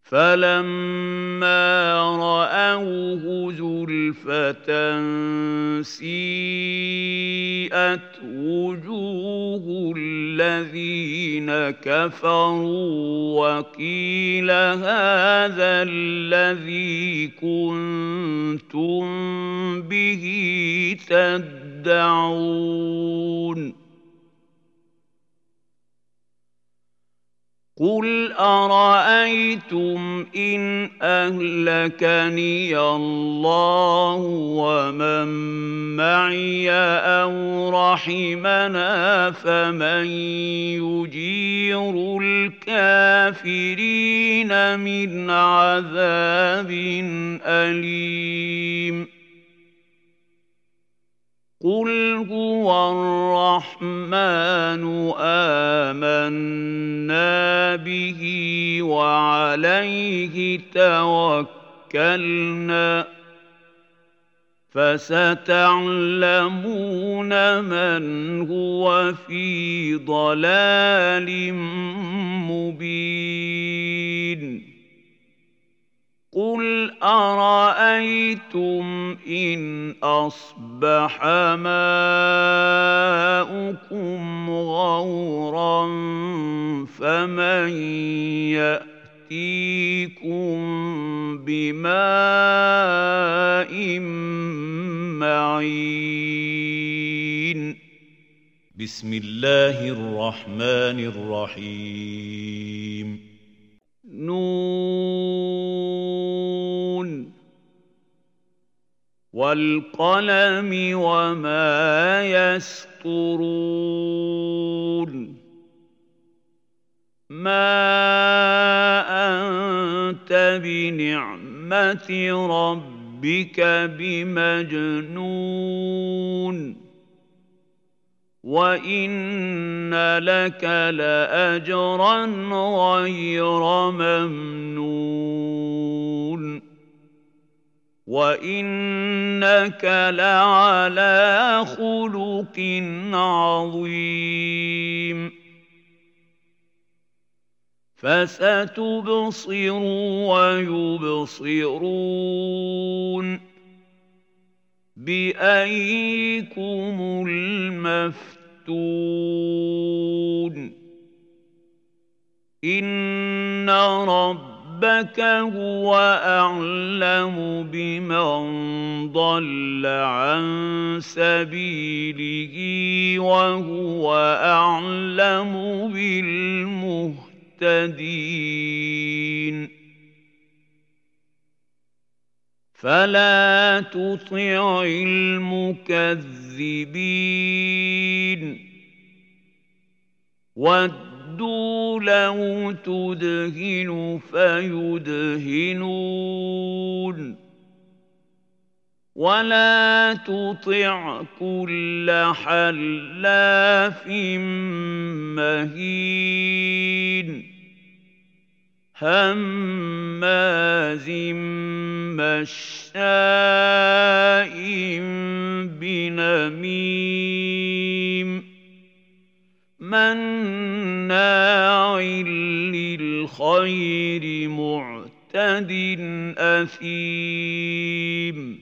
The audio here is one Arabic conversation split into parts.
فَلَمَّا رَأَوْهُ زُلْفَةً سِيئَتْ وُجُوهُ الَّذِينَ كَفَرُوا وَقِيلَ هَٰذَا الَّذِي كُنتُم بِهِ تَدَّعُونَ قُلْ أَرَأَيْتُمْ إِنْ أَهْلَكَنِيَ اللَّهُ وَمَن مَّعِيَ أَوْ رَحِمَنَا فَمَن يُجِيرُ الْكَافِرِينَ مِنْ عَذَابٍ أَلِيمٍ قُلْ هُوَ الرَّحْمَٰنُ آمَنَّا بِهِ وَعَلَيْهِ تَوَكَّلْنَا فَسَتَعْلَمُونَ مَنْ هُوَ فِي ضَلَالٍ مُّبِينٍ قُلْ أَرَأَيْتُمْ إِنْ أَصْبَحَ مَاؤُكُمْ غَوْرًا فَمَن يَأْتِيكُم بِمَاءٍ مَّعِينٍ بسم الله الرحمن الرحيم نون والقلم وما يسطرون ما أنت بنعمة ربك بمجنون وَإِنَّ لَكَ لَأَجْرًا غَيْرَ مَمْنُونٍ وَإِنَّكَ لَعَلَىٰ خُلُقٍ عَظِيمٍ فَسَتُبْصِرُ وَيُبْصِرُونَ بِأَييِّكُمُ الْمَفْتُونُ إِنَّ رَبَّكَ هُوَ أَعْلَمُ بِمَن ضَلَّ عَن سَبِيلِهِ وَهُوَ أَعْلَمُ بِالْمُهْتَدِينَ فَلَا تُطِعِ الْمُكَذِّبِينَ وَدُّوا لَوْ تُدْهِنُ فَيُدْهِنُونَ وَلَا تُطِعْ كُلَّ حَلَّافٍ مَّهِينٍ هَمَّازٍ مَّشَّاءٍ بِنَمِيمٍ مَّنَّاعٍ لِّلْخَيْرِ مُعْتَدٍ أَثِيمٍ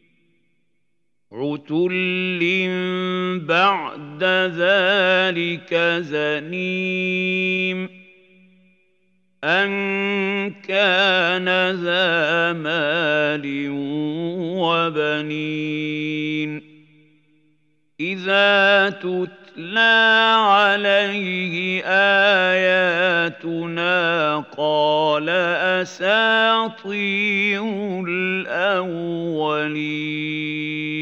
عُتُلٍّ بَعْدَ ذَٰلِكَ زَنِيمٍ أَن كَانَ ذَا مَالٍ وَبَنِينَ إِذَا تُتْلَىٰ عَلَيْهِ آيَاتُنَا قَالَ أَسَاطِيرُ الْأَوَّلِينَ